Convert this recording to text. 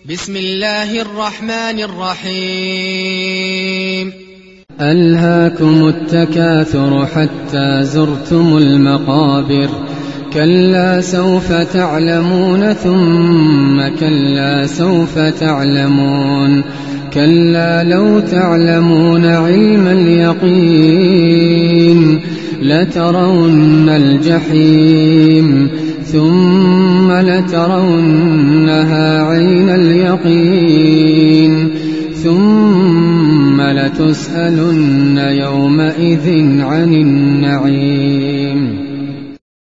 بسم الله الرحمن الرحيم. ألهاكم التكاثر حتى زرتم المقابر، كلا سوف تعلمون ثم كلا سوف تعلمون، كلا لو تعلمون علم اليقين لترون الجحيم ثم لترونها عين اليقين ثم لتسألن يومئذ عن النعيم.